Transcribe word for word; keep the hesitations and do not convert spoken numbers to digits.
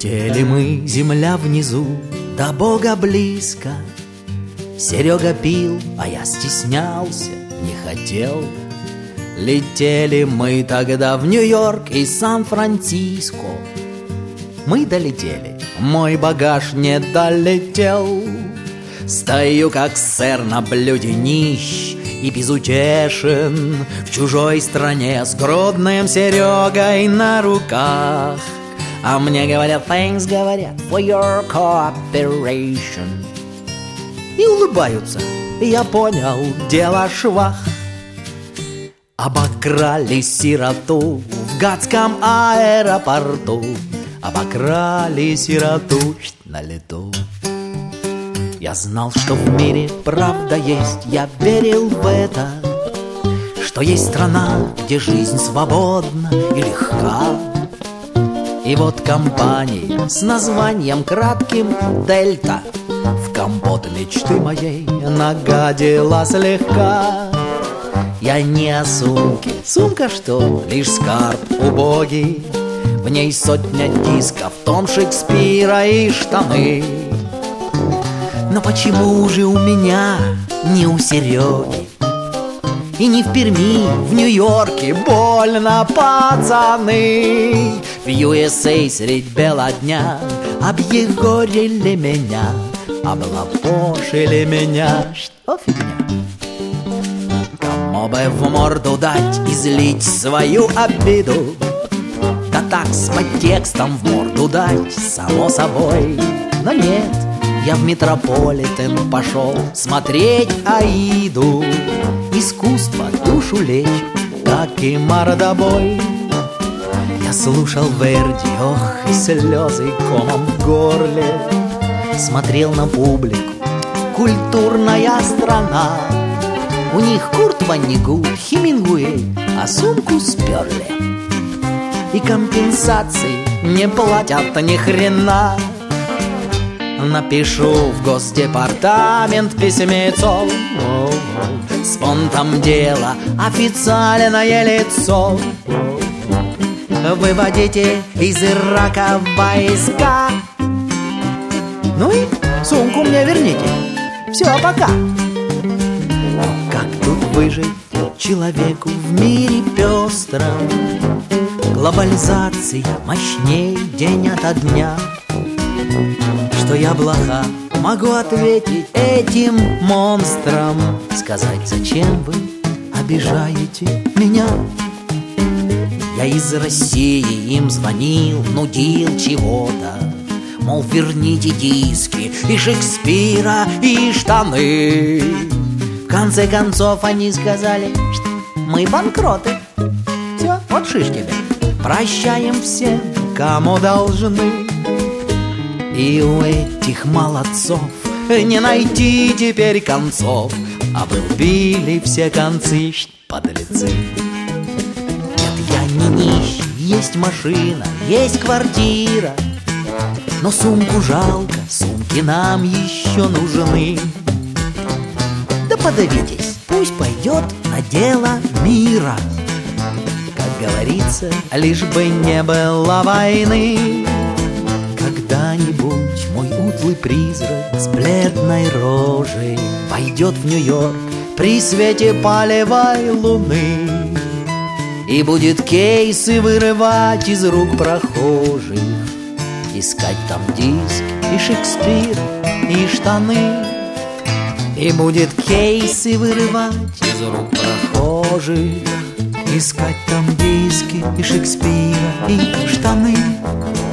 Летели мы, земля внизу, до Бога близко. Серега пил, а я стеснялся, не хотел. Летели мы тогда в Нью-Йорк и Сан-Франциско. Мы долетели, мой багаж не долетел. Стою, как сэр, на блюде нищ и безутешен, в чужой стране с грудным Серегой на руках. А мне говорят, thanks, говорят, for your cooperation. И улыбаются, я понял, дело швах. Обокрали сироту в Гатском аэропорту. Обокрали сироту на лету. Я знал, что в мире правда есть, я верил в это, что есть страна, где жизнь свободна и легка. И вот компания с названием кратким «Дельта» в компот мечты моей нагадила слегка. Я не о сумке, сумка что, лишь скарб убогий. В ней сотня дисков, том Шекспира и штаны. Но почему же у меня не у Сереги? И не в Перми, в Нью-Йорке больно, пацаны. В ю эс эй средь бела дня объегорили меня, облапошили меня. Что фигня? Кому бы в морду дать, излить свою обиду? Да так с подтекстом в морду дать, само собой. Но нет, я в Метрополитен пошел смотреть Аиду. Искусство душу лечит, как и мордобой. Я слушал Верди, ох, и слезы комом в горле. Смотрел на публику, культурная страна. У них Курт Воннегут, Хемингуэй, а сумку сперли. И компенсации не платят ни хрена. Напишу в Госдепартамент письмецо, с фондом дела официальное лицо. Выводите из Ирака войска. Ну и сумку мне верните. Все, пока. Как тут выжить человеку в мире пестром? Глобализация мощней день ото дня. Что я блоха, могу ответить этим монстрам. Сказать, зачем вы обижаете меня? Я из России им звонил, нудил чего-то. Мол, верните диски и Шекспира, и штаны. В конце концов они сказали, что мы банкроты. Все, вот шиш тебе. Прощаем всем, кому должны. И у этих молодцов не найти теперь концов. Обрубили все концы, подлецы. Нет, я не нищий, есть машина, есть квартира. Но сумку жалко, сумки нам еще нужны. Да подавитесь, пусть пойдет на дело мира. Как говорится, лишь бы не было войны. Когда-нибудь мой утлый призрак с бледной рожей пойдет в Нью-Йорк при свете палевой луны и будет кейсы вырывать из рук прохожих, искать там диски и Шекспир, и штаны. И будет кейсы вырывать из рук прохожих, искать там диски и Шекспира, и штаны.